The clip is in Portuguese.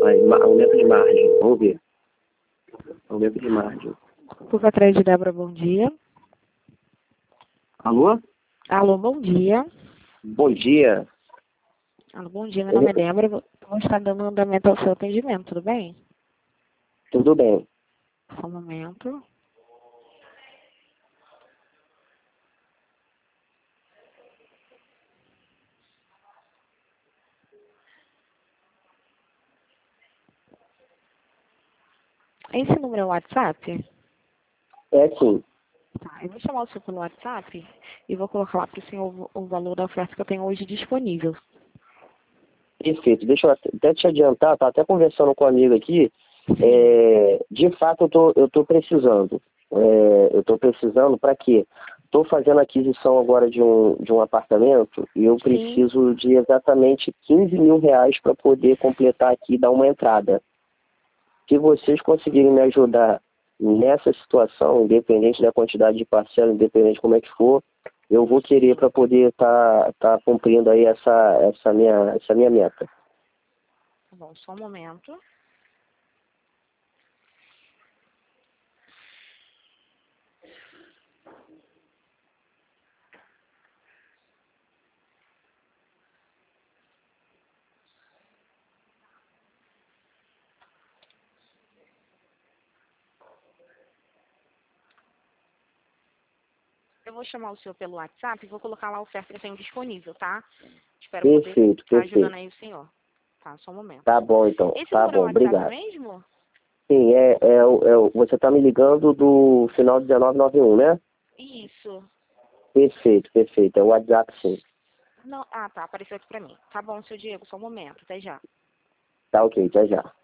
Vai, aumento de margem. Vamos ver. Aumento de margem. Cuca Trade Débora, bom dia. Alô? Alô, bom dia. Bom dia. Alô, bom dia, meu nome é Débora. Vou estar dando andamento ao seu atendimento, tudo bem? Tudo bem. Só um momento. Esse número é o WhatsApp? É sim. Tá, eu vou chamar o senhor pelo WhatsApp e vou colocar lá para o senhor o valor da oferta que eu tenho hoje disponível. Perfeito. Deixa eu até te adiantar, tá até conversando com um amigo aqui. De fato, eu tô precisando. Eu tô precisando para quê? Estou fazendo aquisição agora de um apartamento e eu preciso de exatamente 15 mil reais para poder completar aqui e dar uma entrada. Se vocês conseguirem me ajudar nessa situação, independente da quantidade de parcela, independente de como é que for, eu vou querer para poder tá cumprindo aí essa minha meta. Tá bom, só um momento. Eu vou chamar o senhor pelo WhatsApp e vou colocar lá a oferta que eu tenho disponível, tá? Espero poder estar ajudando aí o senhor. Tá, só um momento. Tá bom, então. Esse Tá número é o bom, WhatsApp obrigado. mesmo? Sim, você tá me ligando do final 1991, né? Isso. Perfeito, perfeito. É o WhatsApp, sim. Não, tá, apareceu aqui pra mim. Tá bom, seu Diego, só um momento, até já. Tá ok, até já.